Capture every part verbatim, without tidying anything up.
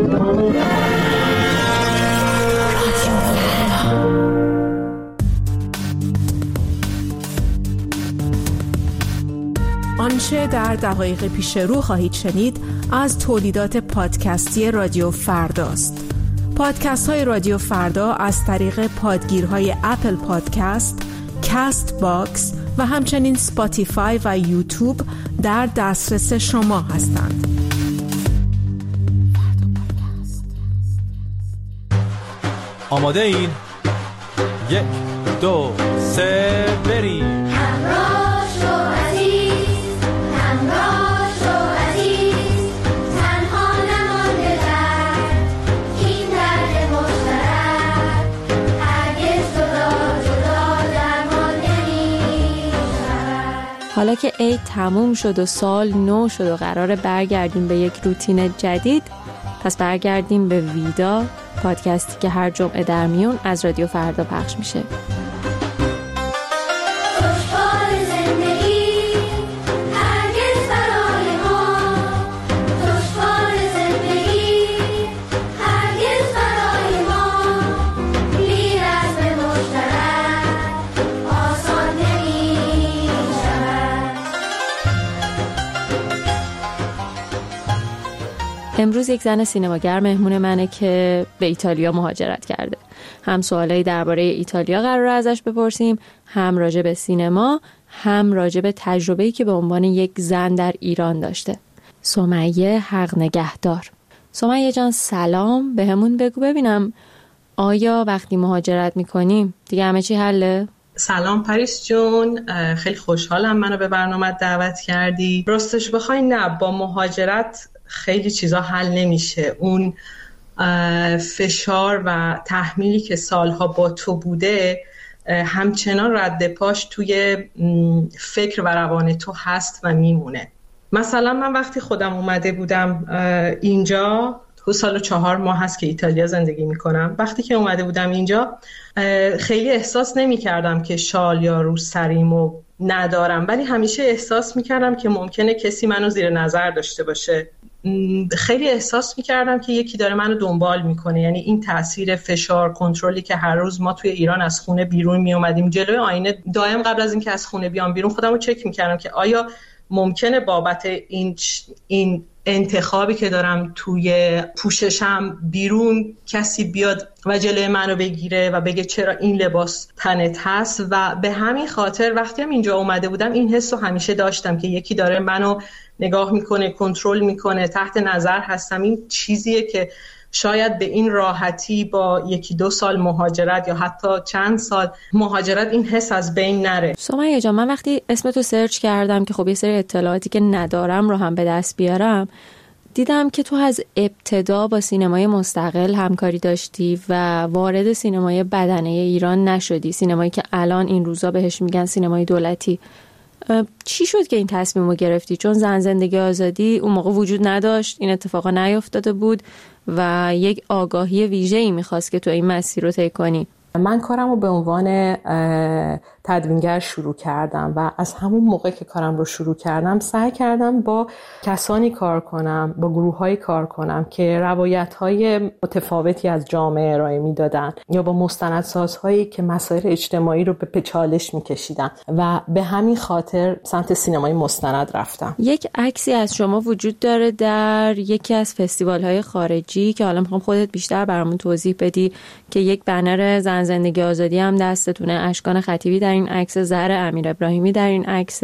آنچه در دقایق پیش رو خواهید شنید از تولیدات پادکستی رادیو فرداست. پادکست های رادیو فردا از طریق پادگیرهای اپل پادکست، کست باکس و همچنین سپاتیفای و یوتیوب در دسترس شما هستند. آماده این؟ یک، دو، سه، بریم! حالا که عید تموم شد و سال نو شد و قراره برگردیم به یک روتین جدید، پس برگردیم به ویدا، پادکستی که هر جمعه در میون از رادیو فردا پخش میشه. امروز یک زن سینماگر مهمون منه که به ایتالیا مهاجرت کرده. هم سوالایی درباره ایتالیا قراره ازش بپرسیم، هم راجع به سینما، هم راجع به تجربه‌ای که به عنوان یک زن در ایران داشته. سمیه حق نگهدار. سمیه جان سلام، بهمون بگو ببینم آیا وقتی مهاجرت میکنیم دیگه همه چی حله؟ سلام پریس جون، خیلی خوشحالم منو به برنامه دعوت کردی. راستش بخوای نه، با مهاجرت خیلی چیزا حل نمیشه. اون فشار و تحمیلی که سالها با تو بوده همچنان رد پاش توی فکر و روان تو هست و میمونه. مثلا من وقتی خودم اومده بودم اینجا، دو سال و چهار ماه هست که ایتالیا زندگی میکنم، وقتی که اومده بودم اینجا خیلی احساس نمیکردم که شال یا روسریمو ندارم، ولی همیشه احساس میکردم که ممکنه کسی منو زیر نظر داشته باشه. خیلی احساس میکردم که یکی داره منو دنبال میکنه. یعنی این تاثیر فشار، کنترلی که هر روز ما توی ایران از خونه بیرون میومدیم جلوی آینه دائم قبل از اینکه از خونه بیام بیرون خودمو چک میکردم که آیا ممکنه بابت این این انتخابی که دارم توی پوششم بیرون کسی بیاد و جلوی منو بگیره و بگه چرا این لباس تنت هست. و به همین خاطر وقتی هم اینجا اومده بودم این حس رو همیشه داشتم که یکی داره منو نگاه میکنه، کنترل میکنه، تحت نظر هستم. این چیزیه که شاید به این راحتی با یکی دو سال مهاجرت یا حتی چند سال مهاجرت این حس از بین نره. سمیه جان، من وقتی اسمتو سرچ کردم که خب یه سری اطلاعاتی که ندارم رو هم به دست بیارم، دیدم که تو از ابتدا با سینمای مستقل همکاری داشتی و وارد سینمای بدنه ایران نشدی، سینمایی که الان این روزا بهش میگن سینمای دولتی. چی شد که این تصمیم رو گرفتی؟ چون زن زندگی آزادی اون موقع وجود نداشت، این اتفاقا نیفتاده بود و یک آگاهی ویژه‌ای میخواست که تو این مسیر رو طی کنی. من کارم رو به عنوان تدوینگر شروع کردم و از همون موقع که کارم رو شروع کردم سعی کردم با کسانی کار کنم، با گروه‌های کار کنم که روایت‌های متفاوتی از جامعه ارائه میدادن یا با مستندسازهایی که مسائل اجتماعی رو به چالش میکشیدن و به همین خاطر سمت سینمای مستند رفتم. یک عکسی از شما وجود داره در یکی از فستیوال‌های خارجی که حالا میخوام خودت بیشتر برامون توضیح بدی که یک بنر زن زندگی آزادی هم دستتونه، اشکان خطیبی در این عکس، زهر امیر ابراهیمی در این عکس.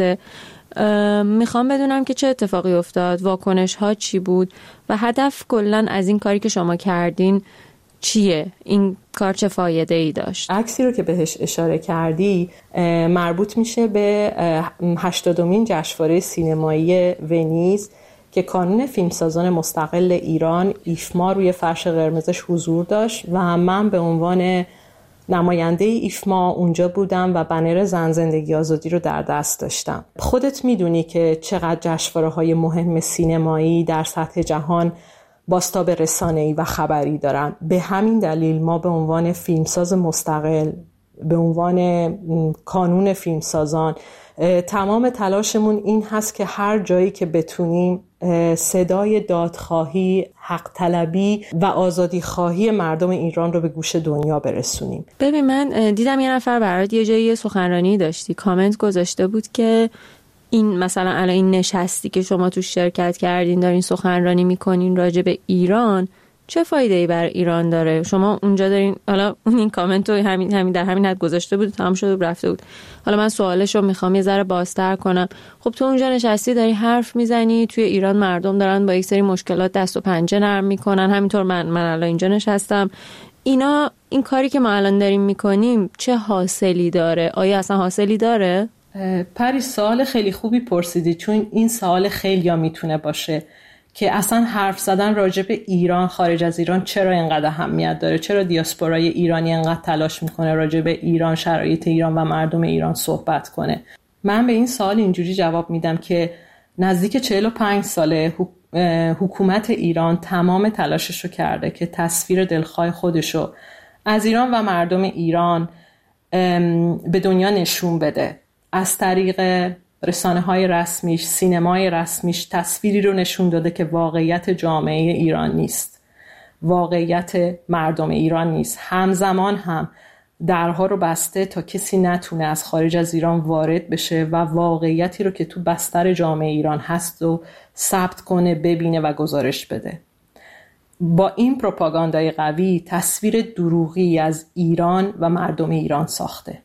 میخوام بدونم که چه اتفاقی افتاد، واکنش ها چی بود و هدف کلن از این کاری که شما کردین چیه؟ این کار چه فایده ای داشت؟ عکسی رو که بهش اشاره کردی مربوط میشه به هشتادمین جشنواره سینمایی ونیز که کانون فیلمسازان مستقل ایران ایفما روی فرش قرمزش حضور داشت و من به عنوان نماینده ایفما اونجا بودم و بنر زن زندگی آزادی رو در دست داشتم. خودت میدونی که چقدر جشنواره‌های مهم سینمایی در سطح جهان بازتاب رسانه‌ای و خبری دارن. به همین دلیل ما به عنوان فیلمساز مستقل، به عنوان کانون فیلمسازان، تمام تلاشمون این هست که هر جایی که بتونیم صدای دادخواهی، حق طلبی و آزادی خواهی مردم ایران رو به گوش دنیا برسونیم. ببین من دیدم یه نفر برات یه جایی سخنرانی داشتی، کامنت گذاشته بود که این مثلا الان این نشستی که شما تو شرکت کردین دارین سخنرانی میکنین راجع به ایران، چه فایده ای برای ایران داره؟ شما اونجا دارین، حالا اون این کامنت رو همین همین در همین حد گذاشته بود، تمام شده و رفته بود. حالا من سوالش رو میخوام یه ذره بازتر کنم. خب تو اونجا نشستی داری حرف میزنی، توی ایران مردم دارن با یک سری مشکلات دست و پنجه نرم میکنن، همینطور من من الان اینجا نشستم. اینا این کاری که ما الان داریم میکنیم چه حاصلی داره؟ آیا اصلا حاصلی داره؟ پری سوال خیلی خوبی پرسیدی، چون این سوال خیلی ها میتونه باشه که اصلا حرف زدن راجع به ایران خارج از ایران چرا اینقدر اهمیت داره، چرا دیاسپورای ایرانی اینقدر تلاش میکنه راجع به ایران، شرایط ایران و مردم ایران صحبت کنه. من به این سوال اینجوری جواب میدم که نزدیک چهل و پنج ساله حکومت ایران تمام تلاششو کرده که تصویر دلخواه خودشو از ایران و مردم ایران به دنیا نشون بده. از طریق رسانه های رسمیش، سینمای رسمیش تصویری رو نشون داده که واقعیت جامعه ایران نیست، واقعیت مردم ایران نیست. همزمان هم درها رو بسته تا کسی نتونه از خارج از ایران وارد بشه و واقعیتی رو که تو بستر جامعه ایران هست و ثبت کنه، ببینه و گزارش بده. با این پروپاگاندای قوی تصویر دروغی از ایران و مردم ایران ساخته.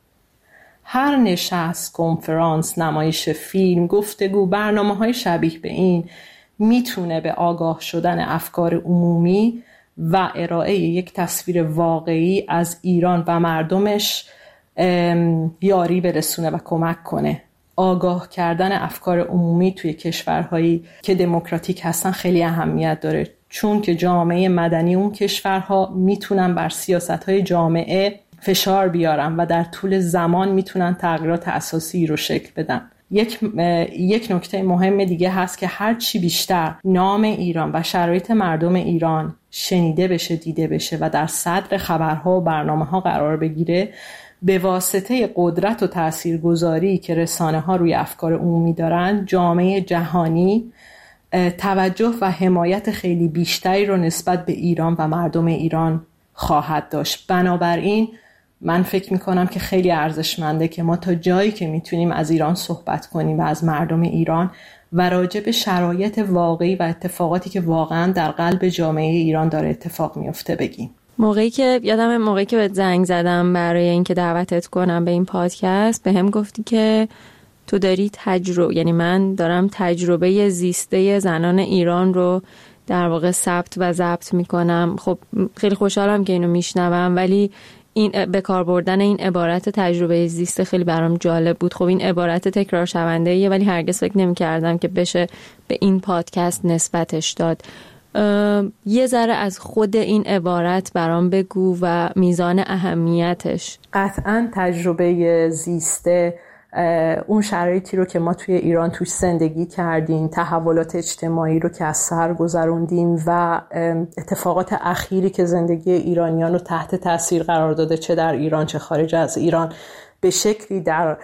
هر نشست، کنفرانس، نمایش فیلم، گفتگو، برنامه‌های شبیه به این میتونه به آگاه شدن افکار عمومی و ارائه یک تصویر واقعی از ایران و مردمش یاری برسونه و کمک کنه. آگاه کردن افکار عمومی توی کشورهایی که دموکراتیک هستن خیلی اهمیت داره، چون که جامعه مدنی اون کشورها میتونن بر سیاست‌های جامعه فشار بیارن و در طول زمان میتونن تغییرات اساسی رو شکل بدن. یک یک نکته مهم دیگه هست که هر چی بیشتر نام ایران و شرایط مردم ایران شنیده بشه، دیده بشه و در صدر خبرها و برنامه‌ها قرار بگیره، به واسطه قدرت و تاثیرگذاری که رسانه‌ها روی افکار عمومی دارن، جامعه جهانی توجه و حمایت خیلی بیشتری رو نسبت به ایران و مردم ایران خواهد داشت. بنابراین من فکر میکنم که خیلی ارزشمنده که ما تا جایی که میتونیم از ایران صحبت کنیم و از مردم ایران و راجع به شرایط واقعی و اتفاقاتی که واقعا در قلب جامعه ایران داره اتفاق میفته بگیم. موقعی که یادم موقعی که بهت زنگ زدم برای اینکه دعوتت کنم به این پادکست، به هم گفتی که تو داری تجربه، یعنی من دارم تجربه زیسته زنان ایران رو در واقع ثبت و ضبط میکنم. خب خیلی خوشحالم که اینو میشنوم، ولی این به کار بردن این عبارت تجربه زیسته خیلی برام جالب بود. خب این عبارت تکرار شونده ایه، ولی هرگز فکر نمی‌کردم که بشه به این پادکست نسبتش داد. یه ذره از خود این عبارت برام بگو و میزان اهمیتش. قطعاً تجربه زیسته اون شرایطی رو که ما توی ایران توش زندگی کردیم، تحولات اجتماعی رو که از سر گذروندیم و اتفاقات اخیری که زندگی ایرانیان رو تحت تاثیر قرار داده، چه در ایران چه خارج از ایران، به شکلی در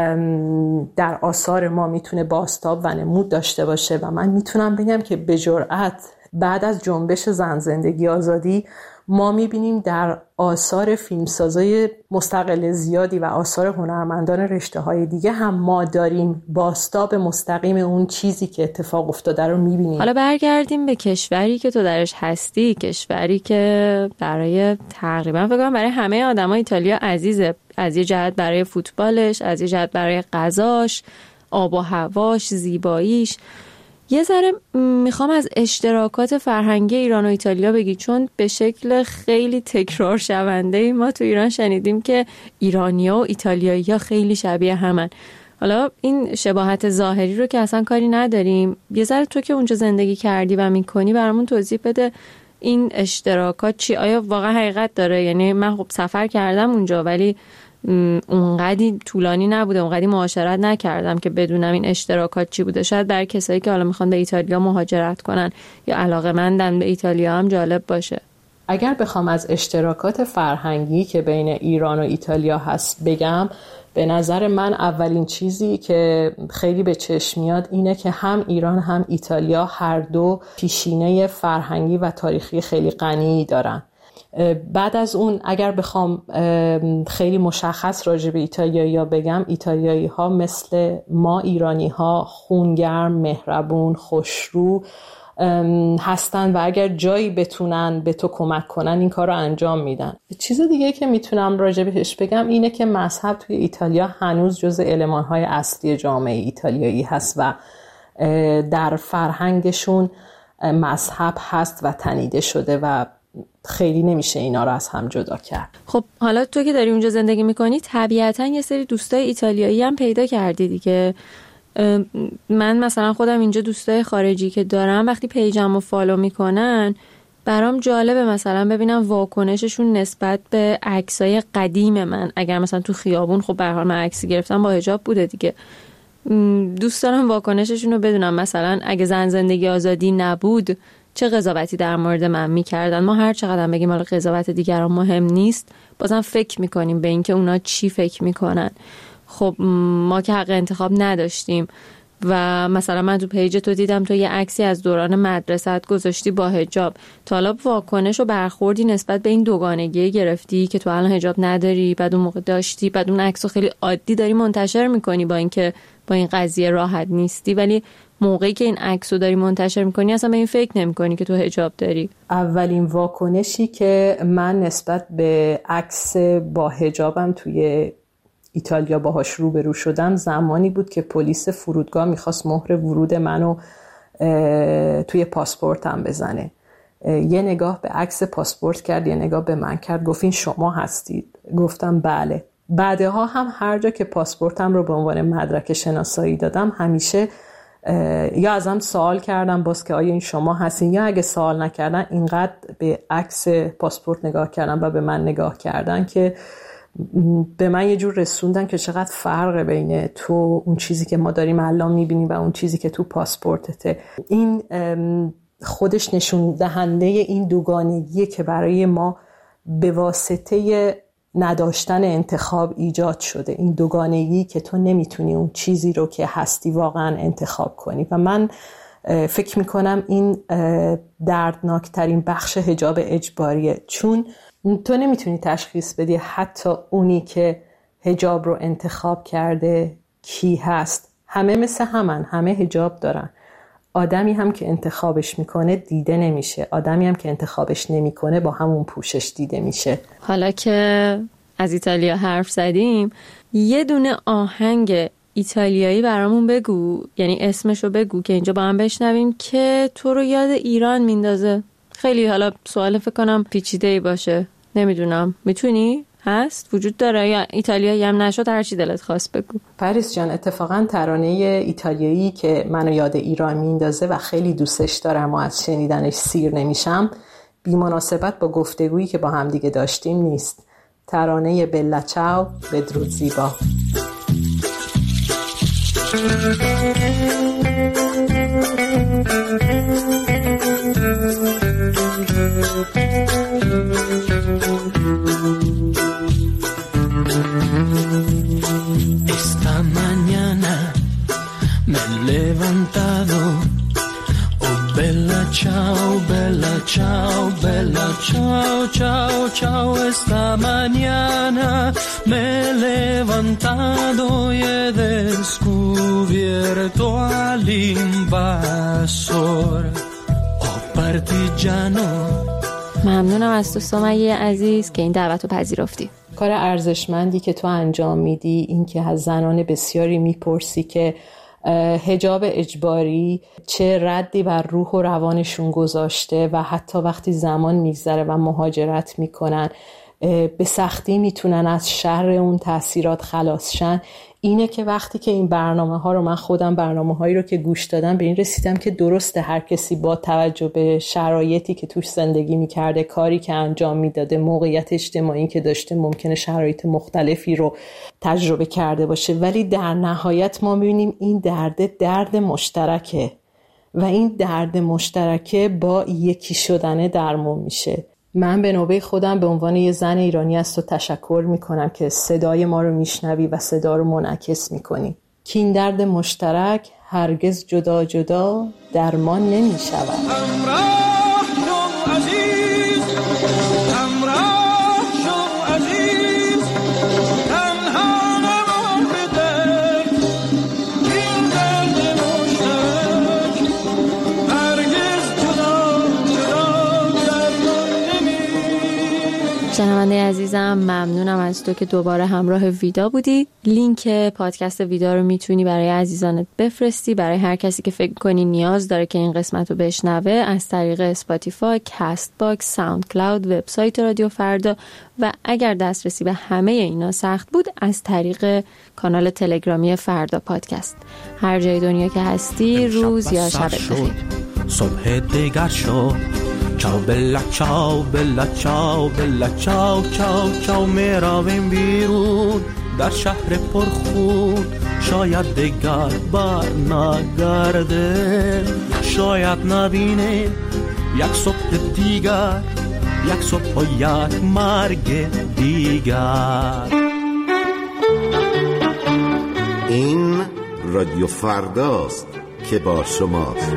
در آثار ما میتونه بازتاب و نمود داشته باشه. و من میتونم بگم که به جرئت بعد از جنبش زن زندگی آزادی ما میبینیم در آثار فیلمسازای مستقل زیادی و آثار هنرمندان رشته‌های دیگه هم ما داریم بازتاب مستقیم اون چیزی که اتفاق افتاده رو میبینیم. حالا برگردیم به کشوری که تو درش هستی، کشوری که برای تقریبا فکر کنم برای همه آدمای ایتالیا عزیزه، از یه جهت برای فوتبالش، از یه جهت برای غذاش، آب و هواش، زیباییش. یه ذره میخوام از اشتراکات فرهنگی ایران و ایتالیا بگی، چون به شکل خیلی تکرار شونده ما تو ایران شنیدیم که ایرانی‌ها و ایتالیایی‌ها خیلی شبیه همن. حالا این شباهت ظاهری رو که اصلا کاری نداریم، یه ذره تو که اونجا زندگی کردی و میکنی برامون توضیح بده این اشتراکات چی؟ آیا واقعا حقیقت داره؟ یعنی من خب سفر کردم اونجا، ولی اونقدی طولانی نبوده، اونقدی معاشرت نکردم که بدونم این اشتراکات چی بوده. شاید برای کسایی که حالا میخوان به ایتالیا مهاجرت کنن یا علاقه‌مندن به ایتالیا هم جالب باشه. اگر بخوام از اشتراکات فرهنگی که بین ایران و ایتالیا هست بگم، به نظر من اولین چیزی که خیلی به چشم میاد اینه که هم ایران هم ایتالیا هر دو پیشینه فرهنگی و تاریخی خیلی غنی دارن. بعد از اون اگر بخوام خیلی مشخص راجع به ایتالیایی‌ها بگم، ایتالیایی‌ها مثل ما ایرانی‌ها خونگرم، مهربون، خوشرو هستن و اگر جایی بتونن به تو کمک کنن این کار رو انجام میدن. چیز دیگه که میتونم راجع بهش بگم اینه که مذهب توی ایتالیا هنوز جزء المان‌های اصلی جامعه ایتالیایی هست و در فرهنگشون مذهب هست و تنیده شده و خیلی نمیشه اینا رو از هم جدا کرد. خب حالا تو که داری اونجا زندگی میکنی طبیعتاً یه سری دوستای ایتالیایی هم پیدا کردی دیگه. من مثلا خودم اینجا دوستای خارجی که دارم وقتی پیجم رو فالو میکنن برام جالبه مثلا ببینم واکنششون نسبت به عکسای قدیم من. اگر مثلا تو خیابون، خب به هر حال من عکسی گرفتم با حجاب بوده دیگه، دوست دارم واکنششون رو بدونم. مثلا اگه زن زندگی آزادی نبود چه قضاوتی در مورد من میکردن. ما هر چقدر بگیم حالا قضاوت دیگران مهم نیست، بازم فکر میکنیم به اینکه اونا چی فکر میکنن. خب ما که حق انتخاب نداشتیم و مثلا من تو پیج تو دیدم تو یه عکسی از دوران مدرسه‌ات گذاشتی با حجاب. تا حالا واکنش و برخوردی نسبت به این دوگانگی گرفتی که تو الان حجاب نداری، بعد اون موقع داشتی، بعد اون عکسو خیلی عادی داری منتشر میکنی با اینکه با این قضیه راحت نیستی، ولی موقعی که این عکسو داری منتشر میکنی اصلا به این فکر نمیکنی که تو حجاب داری؟ اولین واکنشی که من نسبت به عکس با حجابم توی ایتالیا باهاش روبرو شدم زمانی بود که پلیس فرودگاه میخواست مهر ورود منو توی پاسپورتم بزنه. یه نگاه به عکس پاسپورت کرد، یه نگاه به من کرد، گفت این شما هستید؟ گفتم بله. بعدها هم هر جا که پاسپورتم رو به عنوان مدرک شناسایی دادم همیشه یا ازم سوال کردم باز که آیا این شما هستین، یا اگه سوال نکردن اینقدر به عکس پاسپورت نگاه کردن و به من نگاه کردن که به من یه جور رسوندن که چقدر فرق بین تو اون چیزی که ما داریم الان میبینیم و اون چیزی که تو پاسپورتته. این خودش نشون دهنده این دوگانگیه که برای ما به واسطه نداشتن انتخاب ایجاد شده. این دوگانگی که تو نمیتونی اون چیزی رو که هستی واقعا انتخاب کنی و من فکر میکنم این دردناکترین بخش حجاب اجباریه، چون تو نمیتونی تشخیص بدی حتی اونی که حجاب رو انتخاب کرده کی هست. همه مثل همن، همه حجاب دارن. آدمی هم که انتخابش میکنه دیده نمیشه، آدمی هم که انتخابش نمیکنه با همون پوشش دیده میشه. حالا که از ایتالیا حرف زدیم یه دونه آهنگ ایتالیایی برامون بگو، یعنی اسمشو بگو که اینجا با هم بشنویم که تو رو یاد ایران میندازه. خیلی حالا سوال فکر کنم پیچیده‌ای باشه، نمیدونم میتونی؟ هست؟ وجود داره؟ یا ایتالیایی هم نشد هر چی دلت خواست بگو. پریس جان، اتفاقا ترانه ایتالیایی که منو یاد ایران میندازه و خیلی دوستش دارم و از شنیدنش سیر نمیشم بی مناسبت با گفتگویی که با هم دیگه داشتیم نیست. ترانه بلا چاو، بدرود زیبا. Esta mañana me he levantado, oh bella ciao, bella ciao, bella ciao, ciao, ciao. Esta mañana me he levantado y he descubierto al invasor, oh partigiano. ممنونم از تو سمیه عزیز که این دعوت رو پذیرفتی. کار ارزشمندی که تو انجام میدی این که از زنان بسیاری میپرسی که حجاب اجباری چه ردی بر روح و روانشون گذاشته و حتی وقتی زمان میگذره و مهاجرت میکنن به سختی میتونن از شر اون تأثیرات خلاص شن. اینه که وقتی که این برنامه ها رو من خودم برنامه هایی رو که گوش دادم به این رسیدم که درسته هر کسی با توجه به شرایطی که توش زندگی میکرده، کاری که انجام میداده، موقعیت اجتماعی که داشته ممکنه شرایط مختلفی رو تجربه کرده باشه، ولی در نهایت ما میبینیم این درد درد مشترکه و این درد مشترکه با یکی شدن درمون میشه. من به نوبه خودم به عنوان یه زن ایرانی از تو تشکر میکنم که صدای ما رو میشنوی و صدا رو منعکس میکنی. که این درد مشترک هرگز جدا جدا درمان نمیشود. شنونده عزیزم، ممنونم از تو که دوباره همراه ویدا بودی. لینک پادکست ویدا رو میتونی برای عزیزانت بفرستی، برای هر کسی که فکر کنی نیاز داره که این قسمت رو بشنوه، از طریق اسپاتیفای، کست باکس، ساوند کلاود، وبسایت رادیو فردا و اگر دسترسی به همه اینا سخت بود از طریق کانال تلگرامی فردا پادکست. هر جای دنیا که هستی روز یا شب بخیر. صبح دیگر شد. چاو بلا چاو بلا چاو بلا چاو چاو چاو میرویم بیرون در شهر پرخون. شاید دیگر بر نگرده، شاید نبینه یک صبح دیگر، یک صبح و یک مرگ دیگر. این رادیو فرداست که با شماست.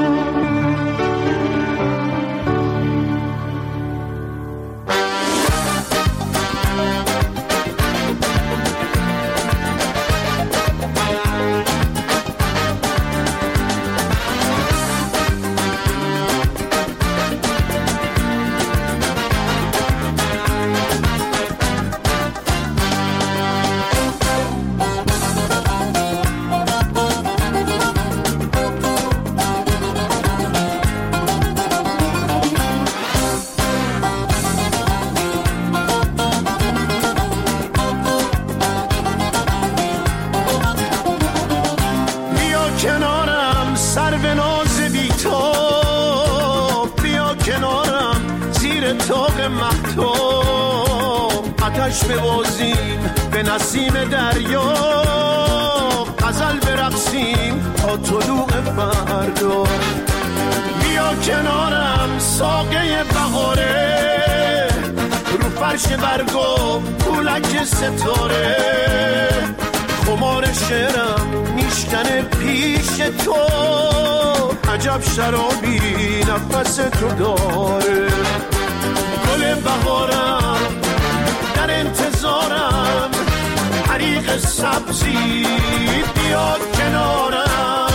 ببازیم به نسیم دریا، غزل برقصیم تا طلوع فردا. بیا کنارم ساقه بهاره، رو فرش برگو پولک ستاره. خمار شعرم میشکنه پیش تو، عجب شرابی نفس تو داره. گل بهارم در انتظارم، حریق سبزی بیاد کنارم.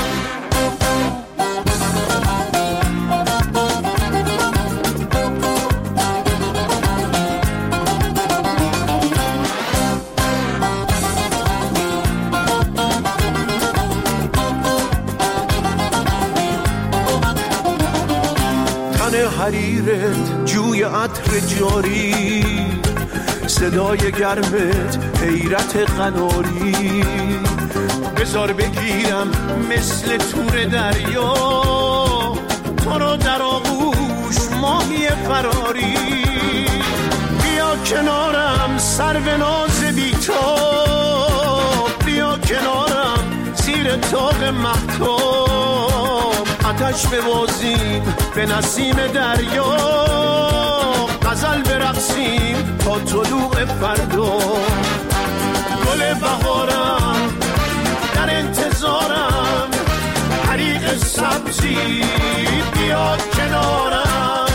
تن حریرت جوی عطر جاری، صدای گرمت حیرت قناری. بذار بگیرم مثل تور دریا، تو رو در آغوش ماهی فراری. بیا کنارم سرو ناز بی‌تاب، بیا کنارم زیر طاق مهتاب. آتش ببازیم به نسیم دریا، غزل برقصیم تا طلوع فردا. گل بهارم در انتظارم، حریق سبزی بیاد کنارم.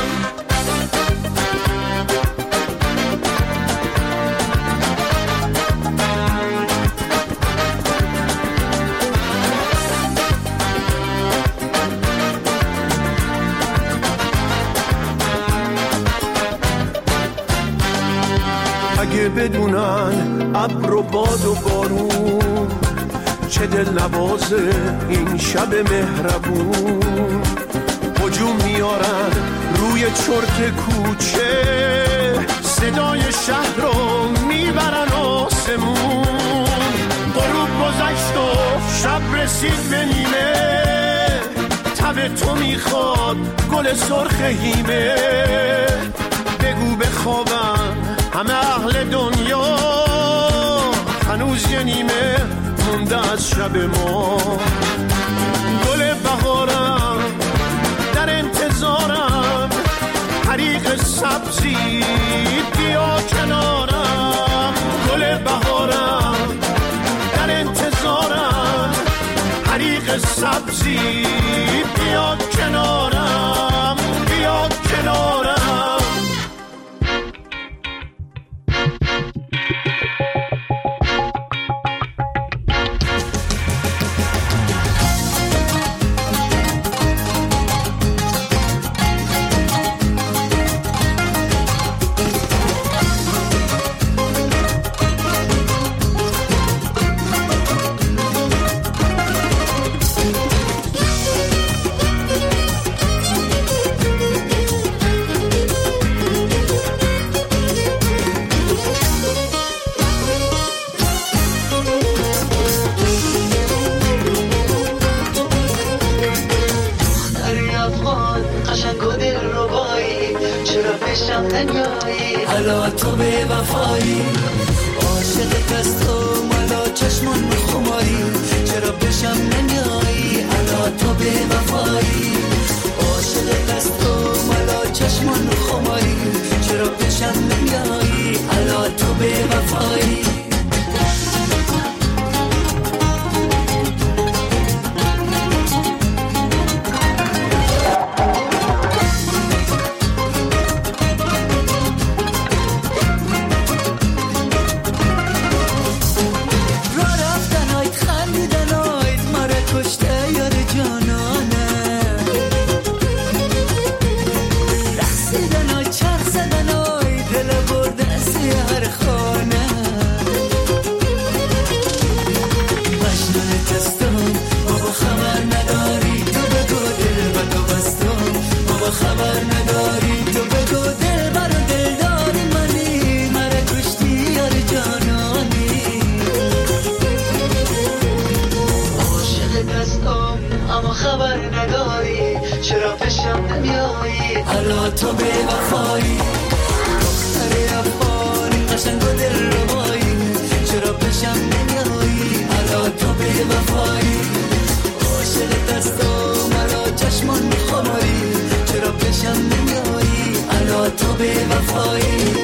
اگه بدونن ابر و باد و بارون، چه دل نوازه این شب مهربون. هجوم میارن روی چرت کوچه، صدای شهر رو میبرن آسمون. غروب گذشت و شب رسید به نیمه، تب تو میخواد گل سرخ هیمه. بگو بخوابن همه اهل دنیا، هنوز یه نیمه مونده از شب ما. گل بهارم در انتظارم، حریق سبزی بیا کنارم، گل بهارم در انتظارم، حریق سبزی بیا کنارم، بیا کنارم. حالا تو به وفایی عاشق دست و مالا چشمان خماری، چرا بشم نمیایی؟ حالا تو به وفایی عاشق دست و مالا چشمان خماری، چرا بشم نمیایی؟ حالا تو به وفایی. حالا تو به وفایی دختر افغانی قشنگ و دل ربایی، چرا بشم نمیایی؟ حالا تو به وفایی عاشق دست و مرا چشمان خماری، چرا بشم نمیایی؟ حالا تو به وفایی.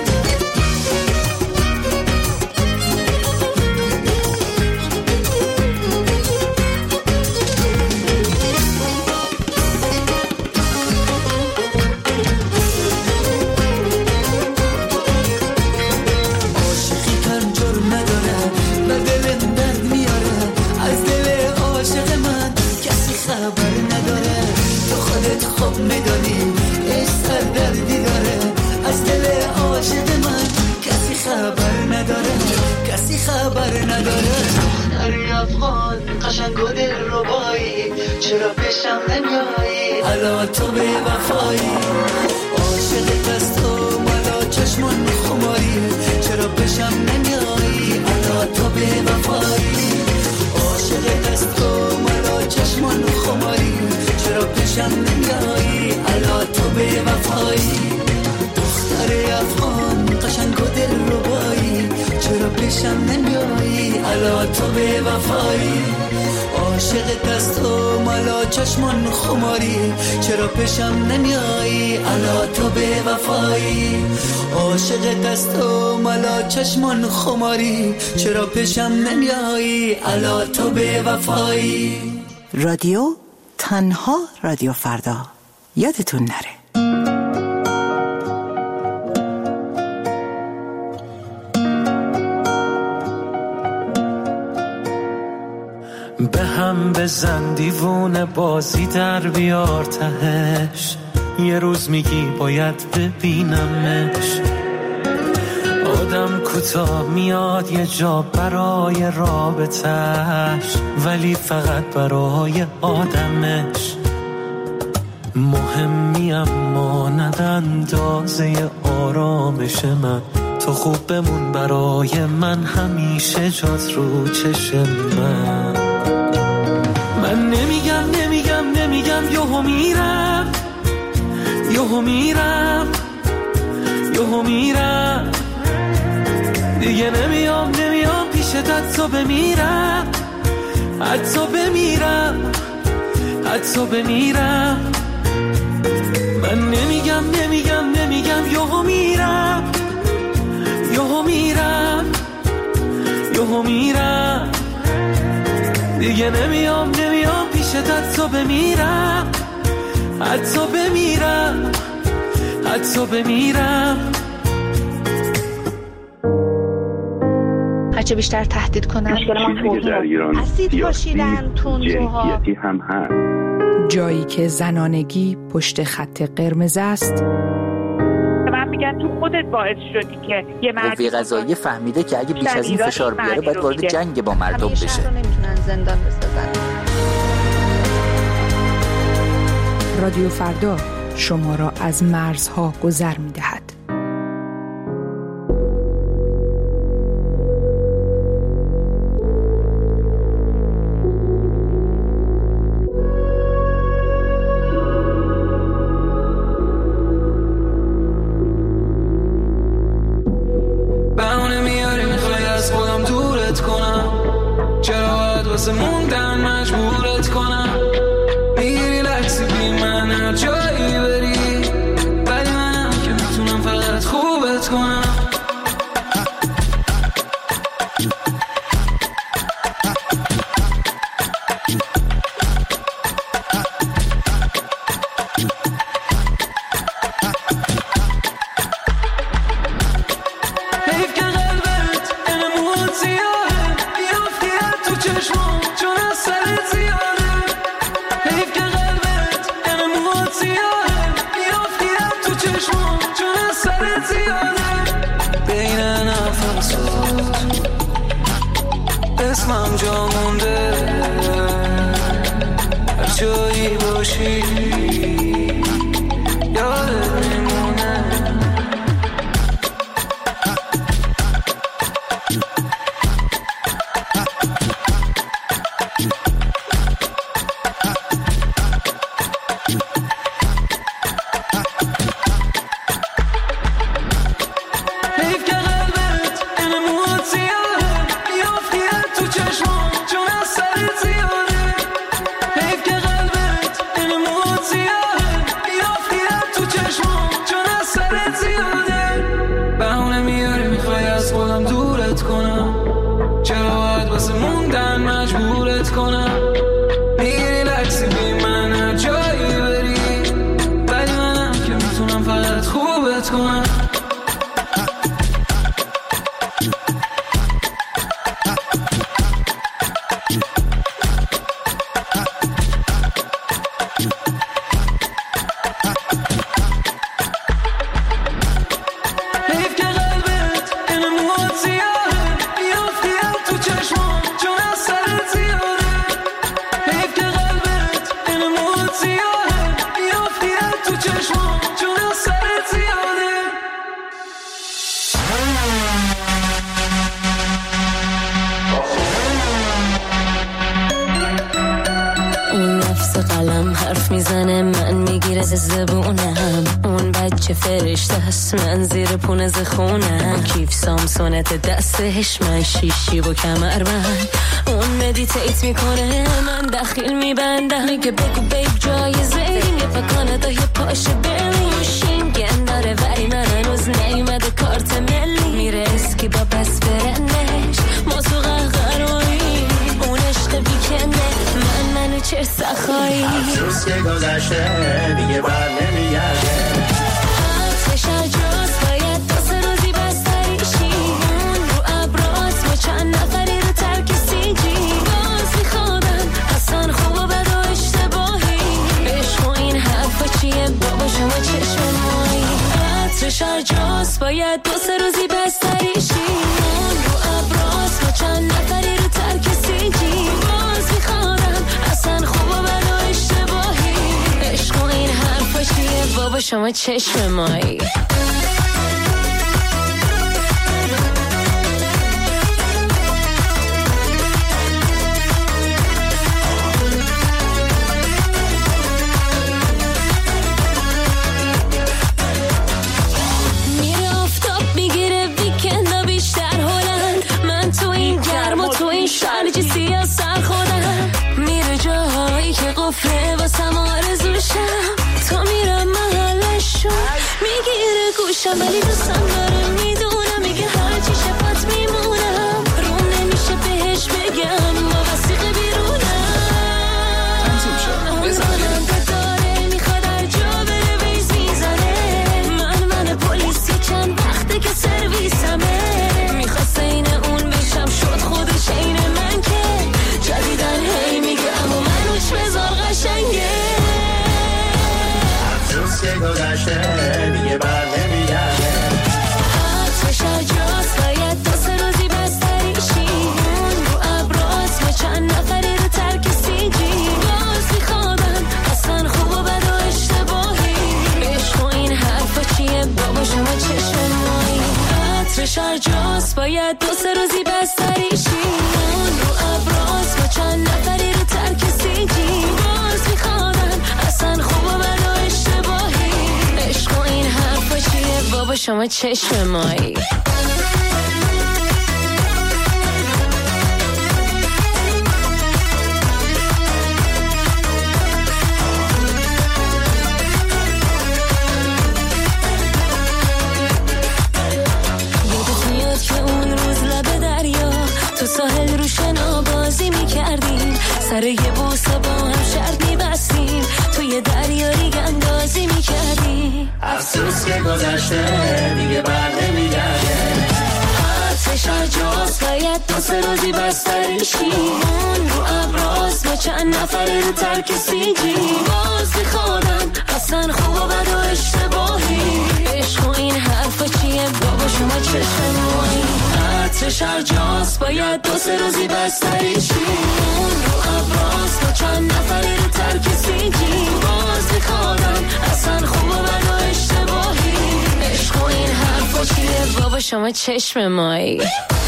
چرا بشم نمیایی؟ حالا تو به وفایی عاشق دست و مالا چشمان خماری، چرا بشم نمیایی؟ حالا تو به وفایی عاشق دست و مالا چشمان خماری، چرا بشم نمیایی؟ حالا تو به وفایی دختر افغان قشنگ و دل ربایی، چرا بشم نمیایی؟ حالا تو به وفایی عاشق دست و مالا چشمان خماری، چرا پیشم نمیایی؟ حالا تو به وفایی عاشق دست و مالا چشمان خماری، چرا پیشم نمیایی؟ حالا تو به وفایی. رادیو تنها رادیو فردا، یادتون نره. به هم بزن دیوونه بازی در بیار تهش، یه روز میگی باید ببینمش. آدم کوتاه میاد یه جا برای رابطش، ولی فقط برای آدمش. مهمی اما ند اندازه آرامش من، تو خوب بمون برای من، همیشه جات رو چشم من. من نمیگم نمیگم نمیگم یهو میرم، یهو میرم، یهو میرم، دیگه نمیام نمیام پیشت، حتی بمیرم، حتی بمیرم، حتی بمیرم. من نمیگم نمیگم نمیگم دیگه نمیام نمیام پیشت حتی بمیرم حتی بمیرم حتی بمیرم هرچه بیشتر تهدید کنن چیزی که در ایران اسید پاشیدن تندروها جنسیتی هم هست. جایی که زنانگی پشت خط قرمز است. من میگم تو خودت باعث شدی که یه مرد قوه قضاییه فهمیده که اگه بیش از این فشار بیاره باید وارد جنگ با مردم بشه. همیشه نمیتونن زندان بسازن. رادیو فردا شما را از مرزها گذر می‌دهد. اسمم جا مونده هر جایی باشی یادت میمونه من زیر پونز خونم کیف سامسونت دستش من شیشی و کمر بند اون مدیتیت میکنه من دخیل میبندم میگه بگو بیب جایزه یه پا کانادا یه پاش برلین شینگن داره ولی من هنوز نیومده کارت ملی میره اسکی با بس برنش ما تو قهقرایی اون عشق بیکنه من منو چه سخایی افسوس که گذشته دیگه بر نمیگرده چند نفری رو ترک سیجی باز میخوادم اصلا خوب و بد و اشتباهی عشق و این حرفا چیه بابا شما چشم مایی عطرش هر جاست باید دو سه روزی بستریشی اون رو ابراز با چند نفری رو ترک سیجی باز میخوادم اصلا خوب و بد و اشتباهی عشق و این حرفا چیه بابا شما چشم مایی شرجی سیاه سر خودم میره جاهایی که قفله واسم آرزوشم تا میرم محلشو میگیره گوشم ولی دوستم داره میدونم میگه هرچی شفت میمونم روم نمیشه بهش بگم با وسیقه بیرونم باید دو سه روزی بستریشی. اون رو ابراز با چند نفری رو ترک سیجی. باز میخوادم اصلا خوب و بد و اشتباهی. عشق و این حرفا چیه بابا شما چشم مایی. تو ساحل رو شنا بازی میکردیم، سر یه بوسه با هم شرط میبستیم، تو یه دریاری اندازی میکردیم. افسوس که گذشته دیگه بر نمیگرده. آتش جاست باید دو سه روزی بستریشی. اون رو ابراز با چند نفر رو ترک سیجی. باز میخوادم اصلا خوب و بد و اشتباهی. عشق و این حرفا چیه بابا شما چشم مایی. آتش جاست باید دو سه روزی بستریشی. اون رو ابراز با چند نفر رو ترک سیجی. باز میخوادم اصلا خوب و بد و اشتباهی. عشق و این حرفا چیه بابا شما چشم مایی.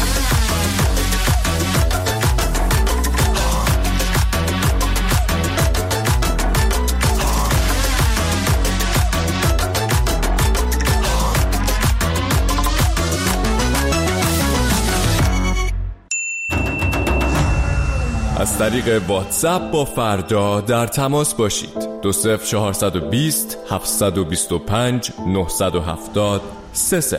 از طریق واتساپ با فردا در تماس باشید. دو صفر چهارصد و بیست هفتصد و بیست و پنج نهصد و هفتاد سه صفر.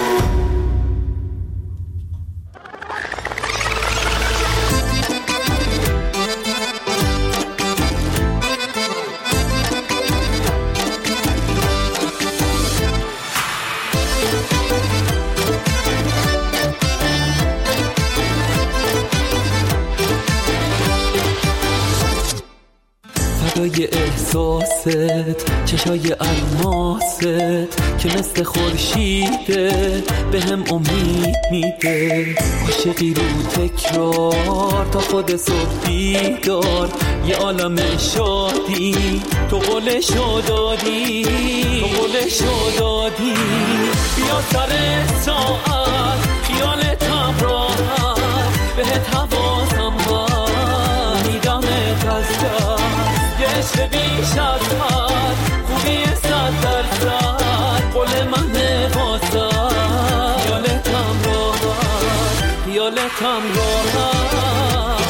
فدای احساست، چشای الماست که مثل خورشیده به هم امید میده. عاشقی رو تکرار تا خود صبح بیدار. یه عالم شادی تو قولشو دادی، تو قولشو دادی. بیا سر ساعت خیالتم راحت، بهت حواسم هست میدمت از دست. عشق بیش از حد، خوبی صد درصد، قول من واسه خیالتم راحت، خیالتم راحت.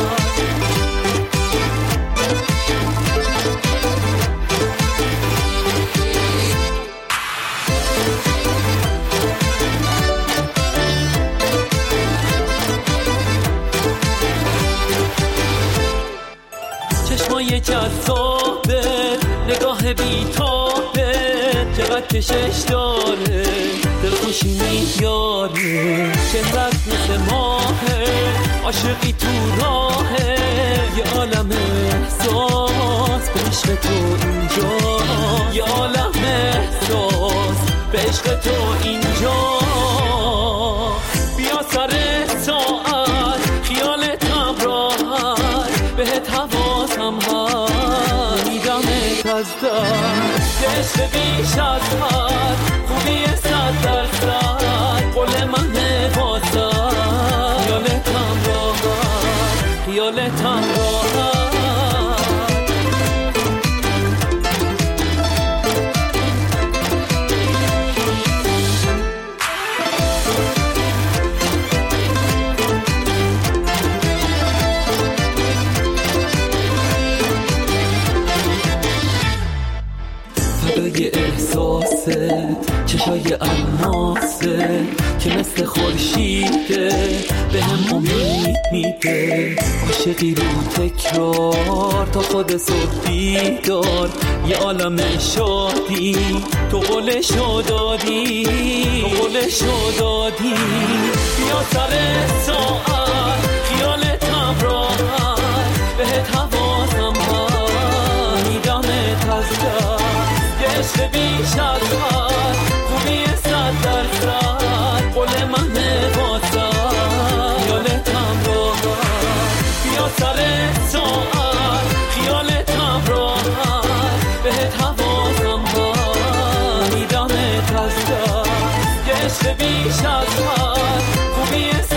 چشمای جذابت، نگاه بیتابت، چقدر کشش داره، دلخوشی میاره. چهرت مثل ماهه، عاشقی تو راهه. یه عالم احساس به عشق تو اینجا، یه عالم احساس به عشق تو اینجا. بیا سر ساعت خیالتم راحت، بهت حواسم هست میدمت از دست. عشق بیش از حد، خوبی صد درصد، قول من واسه خیالتم راحت، خیالتم راحت. فدای احساست، چشای الماست که مثل خورشیده به هم امید میده. عاشقی رو تکرار تا خود صبح بیدار. یه عالم شادی تو قولشو دادی، تو قولشو دادی. بیا سر ساعت خیالتم راحت، بهت حواسم هست میدمت از دست. عشق بیش از حد، خوبی صد درصد، قول من واسه خیالتم راحت. بیا سر ساعت خیالتم راحت، بهت حواسم هست میدمت از دست. عشق بیش از حد، خوبی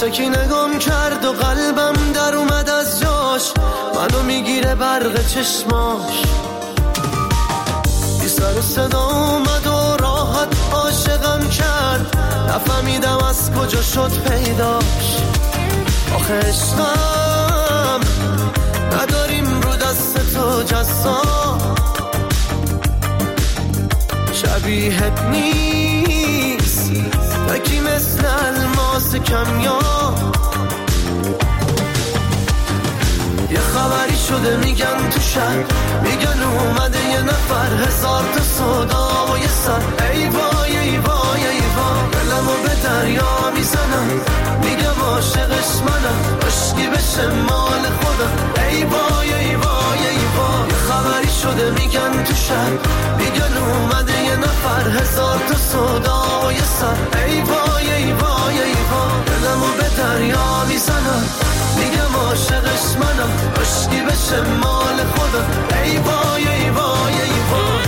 یواشکی نگام کرد و قلبم در اومد از جاش، منو میگیره برق چشماش. بی سر و صدا اومد و راحت عاشقم کرد، نفهمیدم از کجا شد پیداش. آخه عشقم نداریم رو دست تو جزا، شبیهت نیست یکی مثل الماس کمیاب. یه خبری شده میگن تو شهر، میگن اومده یه نفر، هزار تا صدا و یه سر. ای وای ای وای ای وای، دلمو به دریا میزنم، میگم عاشقش منم، عشقی بشه مال خودم. ای وای ای وای ای وای، یه خبری شده میگن تو شهر، میگن اومده یه نفر، هزار تا صدا و یه سر. ای وای ای وای ای وای، دلمو به دریا میزنم، میگم عاشقش منم، عشقی بشه مال خودم. ای وای ای وای ای وای.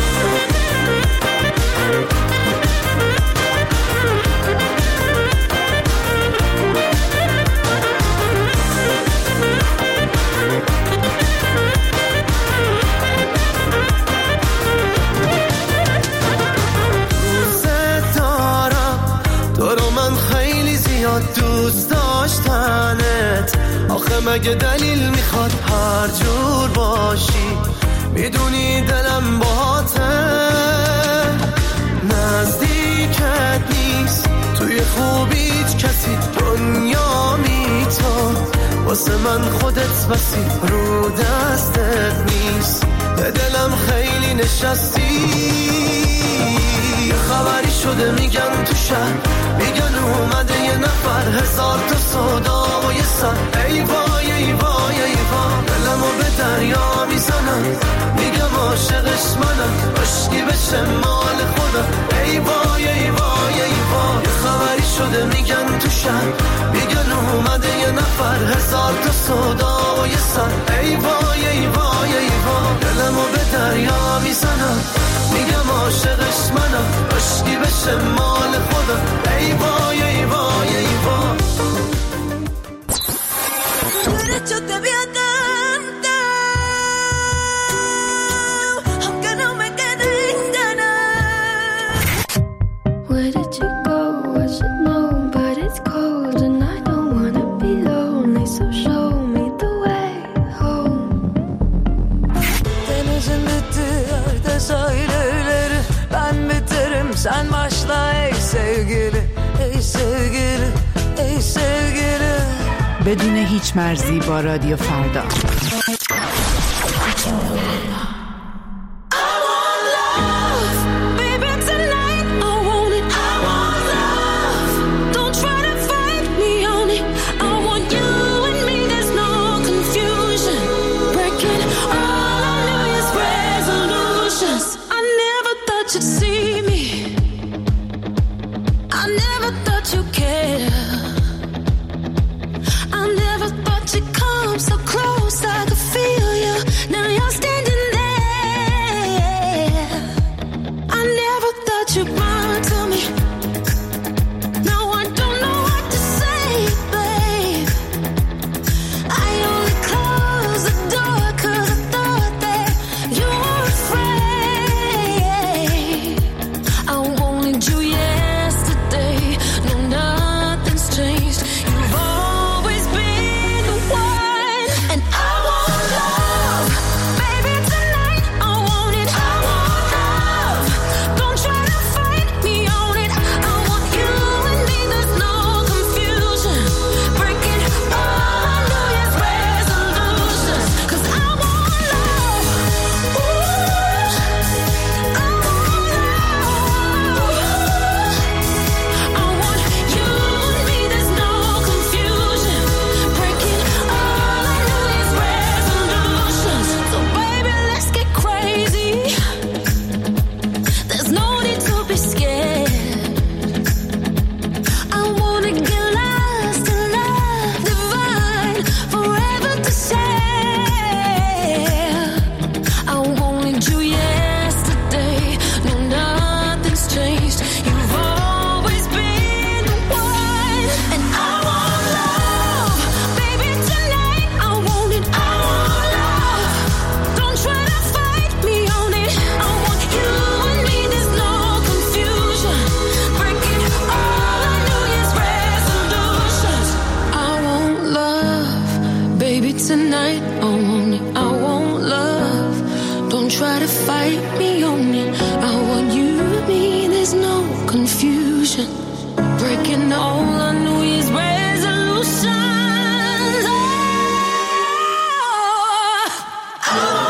دوست دارم تو رو من خیلی زیاد دوست داشتنت، آخه مگه دلیل میخواد هر جور باشی؟ میدونی دلم باهاته، نزدیکت نیست توی خوبیت کسی، دنیا می تو واسه من خودت بسی، رو دستت نیست، به دلم خیلی نشستی. یه خبری شده میگن تو شهر، میگن اومده یه نفر، هزار تا صدا و یه سر. ای وای ای وای ای وای، دلمو به دریا میزنم، میگم عاشقش منم، عشقی بشه مال خودم. ای وای ای وای ای وای، یه خبری شده میگن تو شهر، میگن اومده یه نفر، هزار تا صدا و یه سر. ای وای ای وای ای وای، دلمو به دریا میزنم، میگم عاشقش منم، عشقی بشه مال خودم. ای وای ای وای ای وای. Yo te voy a cantar, aunque no me queden ganas. Where did you go? I should know, but it's cold and I don't wanna be lonely, so show me the way home. Denizin bittiği de söyleleri, ben biterim sen başla ey sevgili, ey sevgili, ey sevgili. بدون هیچ مرزی با رادیو فردا. So close, I could feel try to fight me on it. I want you and me, there's no confusion. Breaking all our New Year's resolutions. Oh, oh.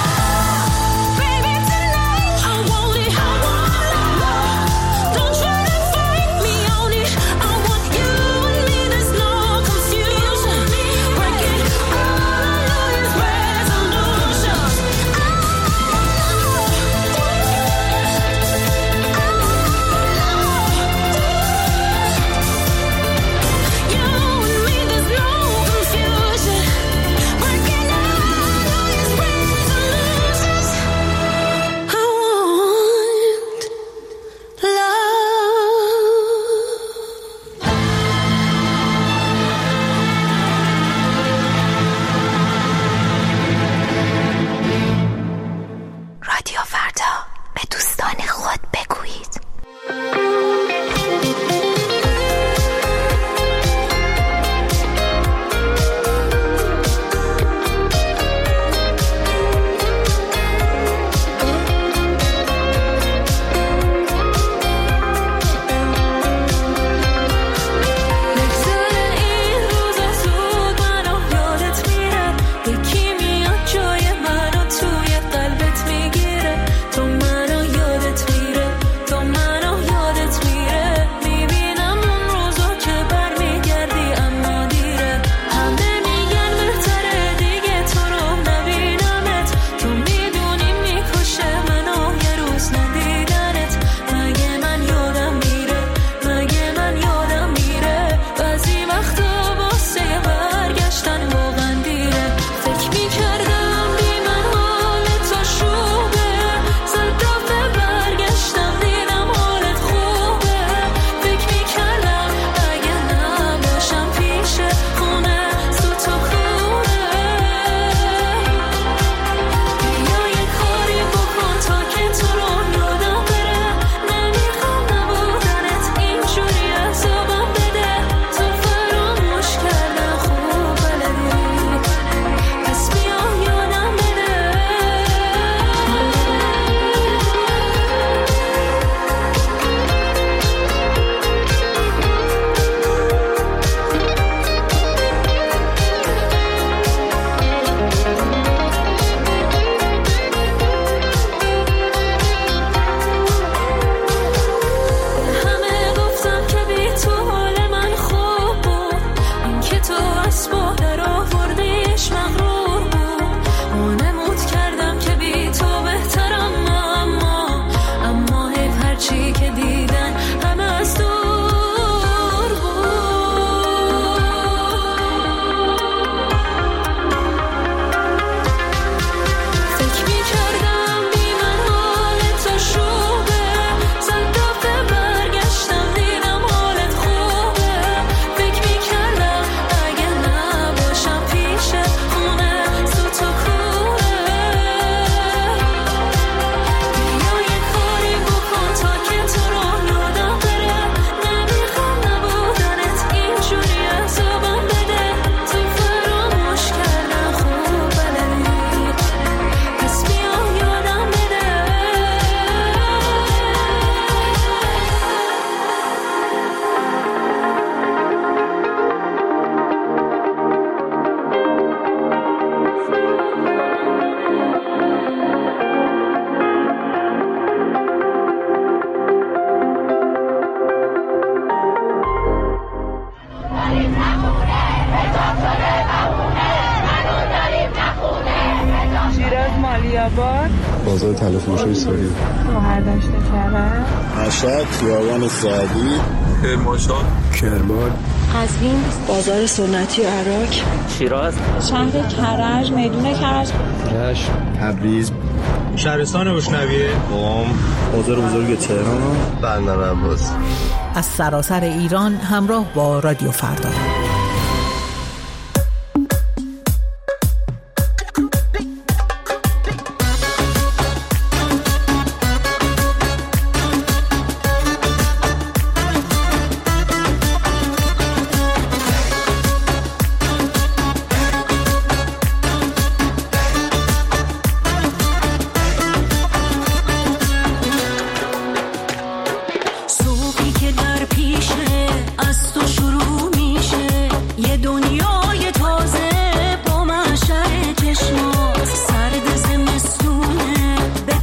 بازار طلا فروشی سوری، شهرداشت کرد، مشهد، خیابان سعدی، کرمانشاه، کرمان، قزوین، بازار سنتی و عراق، شیراز، شهر کرج، میدون کرج، رشت، تبریز، شهرستان بوشنویه، قم، بازار بزرگ تهران، بندر عباس. از سراسر ایران همراه با رادیو فردا.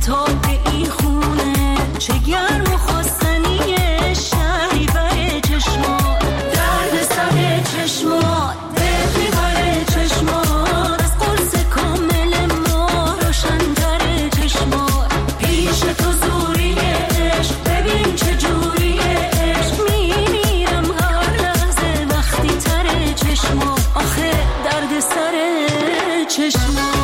آفتاب این خونه چه گرم و خواستنیه شهری بره چشما درد سر چشما دل میبره چشما از قرص کامل ما روشن‌تر چشما پیش تو زوری عشق ببین چه جوری عشق میمیرم هر لحظه وقتی تر چشما آخه درد سر چشما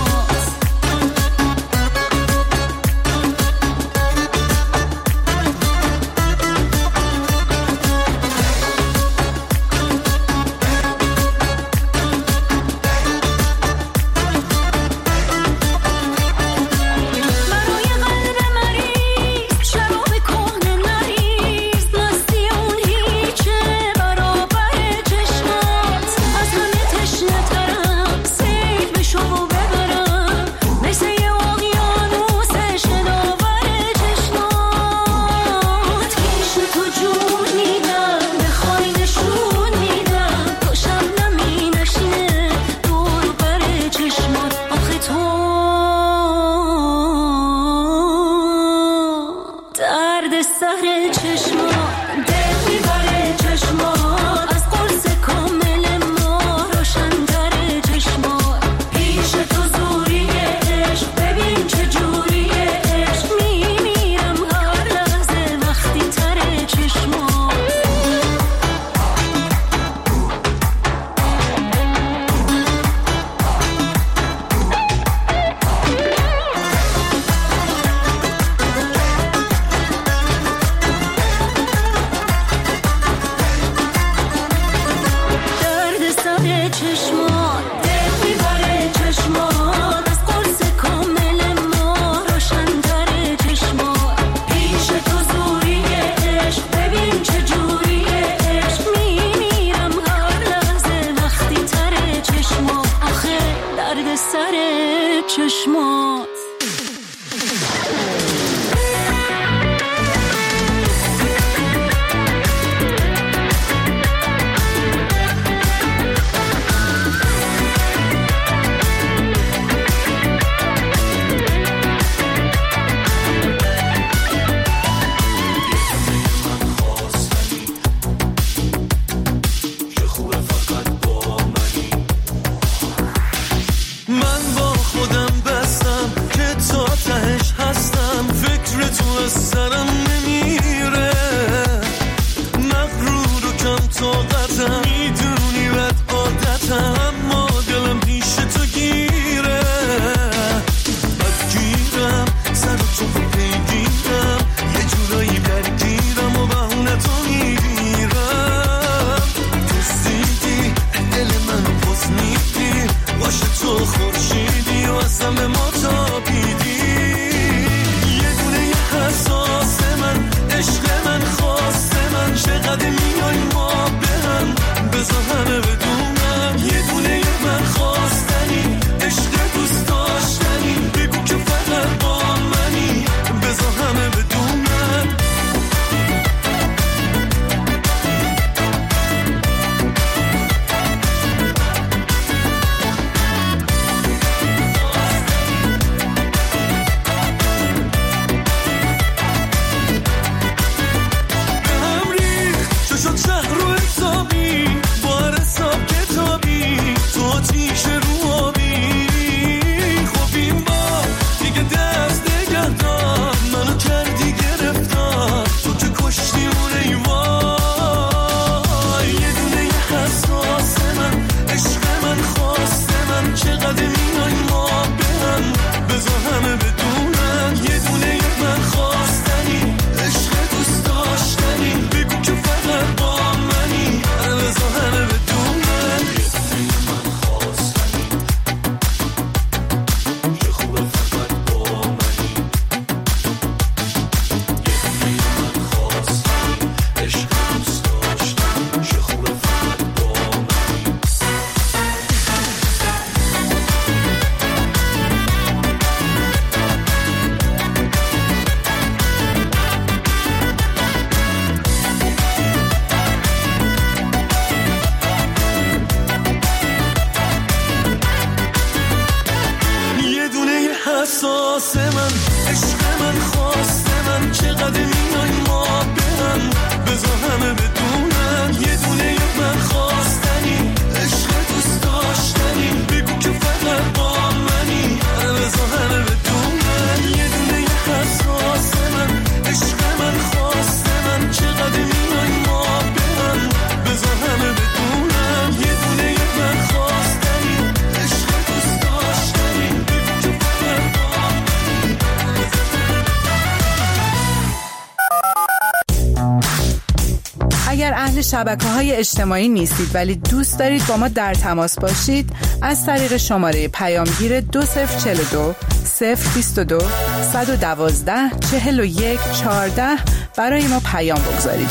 اهل شبکه‌های اجتماعی نیستید ولی دوست دارید با ما در تماس باشید، از طریق شماره پیامگیر دو صفر چهل و دو صفر بیست و دو صد و دوازده چهل و یک چهارده برای ما پیام بگذارید.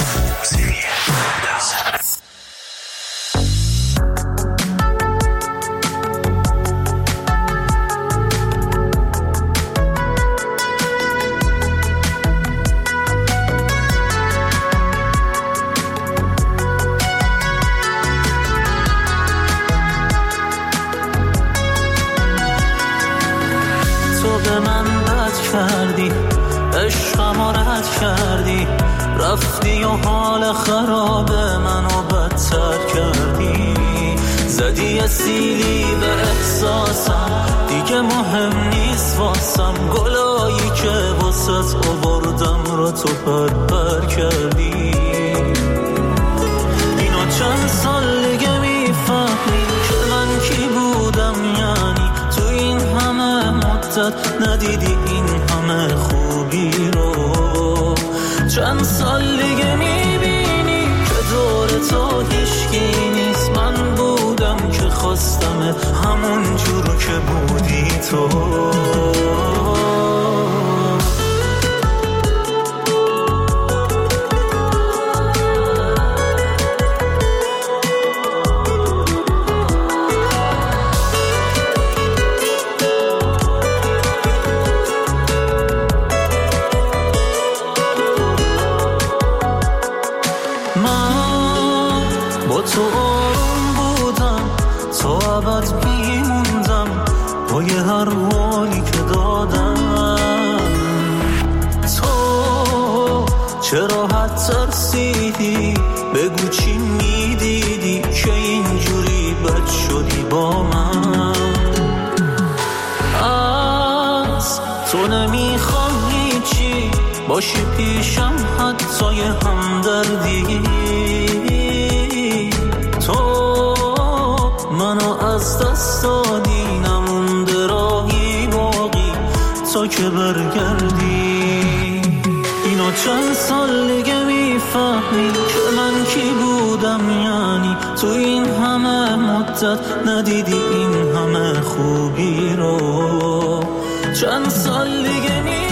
کردی عشقم رد کردی، رفتی و حال خراب منو بدتر کردی، زدی سیلی به احساسم دیگه مهم نیست واسم، گلایی که واسط آوردم رو تو پر پر کردی. اینو چند سال دیگه میفهمی که من کی بودم، یعنی تو این همه مدت ندیدی این همه خوبی رو، چند سال دیگه میبینی که دور تو هیچکی نیست، من بودم که خواستم همون جور که بودی تو. تو آروم بودم تا ابد میموندم با یه هر حالی که دادم، تو چرا حد ترسیدی بگو چی میدیدی که اینجوری بد شدی با من، از تو نمیخوام هیچی باشی پیشم حتی یه همدردی، منو از دست دادی نمونده راهی باقی تا که برگردی. اینو چند سال دیگه میفهمی که من کی بودم، یعنی تو این همه مدت ندیدی این همه خوبی رو، چند سال دیگه می